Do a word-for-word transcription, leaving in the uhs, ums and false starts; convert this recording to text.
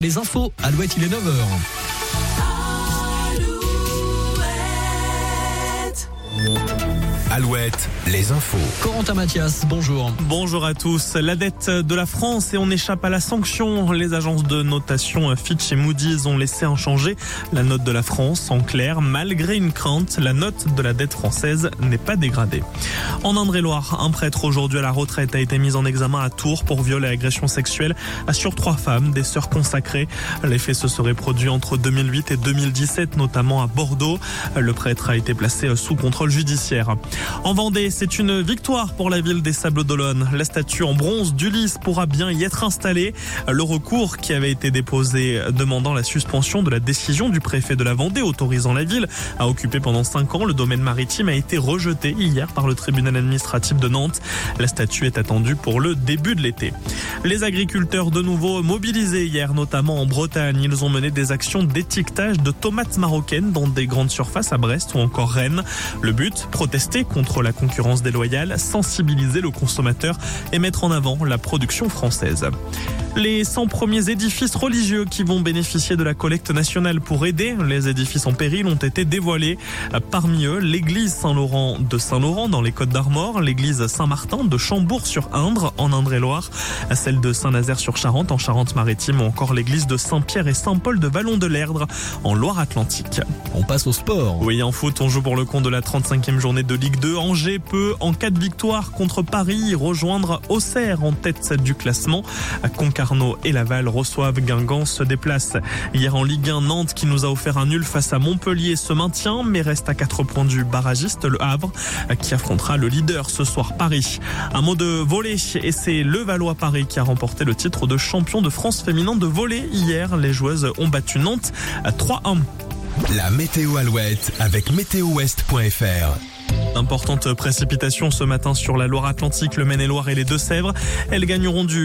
Les infos, Alouette, il est neuf heures. Alouette, les infos. Corentin Mathias, bonjour. Bonjour à tous. La dette de la France et on échappe à la sanction. Les agences de notation Fitch et Moody's ont laissé inchangée la note de la France. En clair, malgré une crainte, la note de la dette française n'est pas dégradée. En Indre-et-Loire, un prêtre aujourd'hui à la retraite a été mis en examen à Tours pour viol et agression sexuelle sur trois femmes, des sœurs consacrées. Les faits se seraient produits entre deux mille huit et deux mille dix-sept, notamment à Bordeaux. Le prêtre a été placé sous contrôle judiciaire. En Vendée, c'est une victoire pour la ville des Sables-d'Olonne. La statue en bronze d'Ulysse pourra bien y être installée. Le recours qui avait été déposé demandant la suspension de la décision du préfet de la Vendée autorisant la ville à occuper pendant cinq ans le domaine maritime a été rejeté hier par le tribunal administratif de Nantes. La statue est attendue pour le début de l'été. Les agriculteurs de nouveau mobilisés hier, notamment en Bretagne. Ils ont mené des actions d'étiquetage de tomates marocaines dans des grandes surfaces à Brest ou encore Rennes. Le but, protester contre la concurrence déloyale, sensibiliser le consommateur et mettre en avant la production française. Les cent premiers édifices religieux qui vont bénéficier de la collecte nationale pour aider les édifices en péril ont été dévoilés. Parmi eux, l'église Saint-Laurent de Saint-Laurent dans les Côtes-d'Armor, l'église Saint-Martin de Chambourg-sur-Indre en Indre-et-Loire, celle de Saint-Nazaire-sur-Charente en Charente-Maritime ou encore l'église de Saint-Pierre et Saint-Paul de Vallon-de-l'Erdre en Loire-Atlantique. On passe au sport. Oui, en foot, on joue pour le compte de la trente-cinquième journée de Ligue deux. Angers peut, en cas de victoire contre Paris, rejoindre Auxerre en tête du classement. Concarneau et Laval reçoivent Guingamp, se déplacent. Hier en Ligue un, Nantes qui nous a offert un nul face à Montpellier se maintient, mais reste à quatre points du barragiste, le Havre, qui affrontera le leader ce soir, Paris. Un mot de volley, et c'est le Valois-Paris qui a remporté le titre de champion de France féminin de volley. Hier, les joueuses ont battu Nantes à trois un. La météo Alouette avec météo ouest point f r. D'importantes précipitations ce matin sur la Loire-Atlantique, le Maine-et-Loire et les Deux-Sèvres. Elles gagneront du